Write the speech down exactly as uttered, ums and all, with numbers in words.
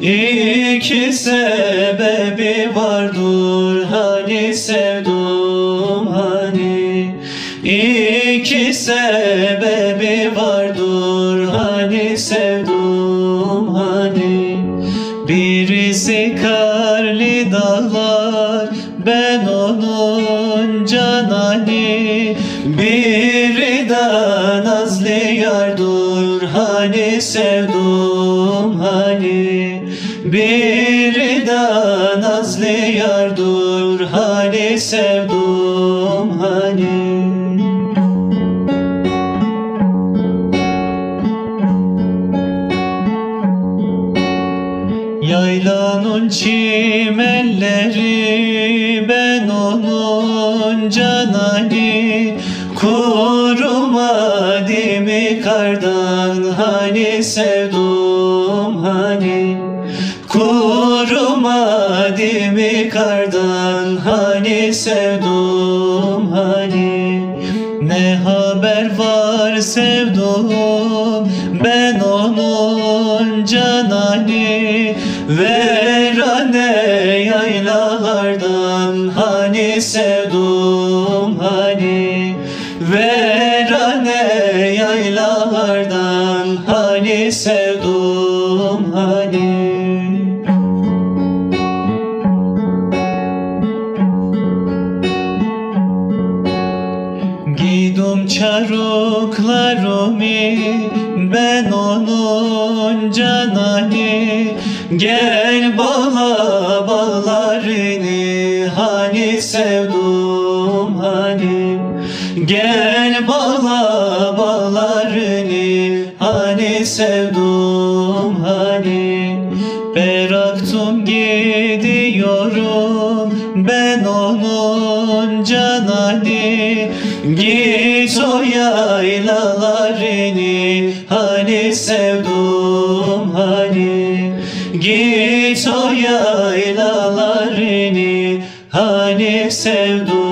İki sebebi vardır hani sevdum hani. İki sebebi vardır hani sevdum hani. Birisi karlı dağlar, ben onun canani. Biri de nazlı yardır hani sevdum hani. Biri de nazlı yardır hani sevdum hani. Yaylanın çimenleri, ben onun canani. Kurumadı mı kardan hani sevdum hani. Kurumadı mı kardan hani sevdum hani. Ne haber var sevdum, ben onun canani. Verane yaylalardan hani sevdum hani. Verane yaylalardan hani sevdum hani. Gidum çaruklarımı, ben onun canani. Gel bağla bağlarını hani sevdum hani. Gel bağla bağlarını hani sevdum hani. Bıraktım gidiyorum, ben onun canani. Git o yaylalarını hani sevdum hani. Git o yaylalarını hani sevdum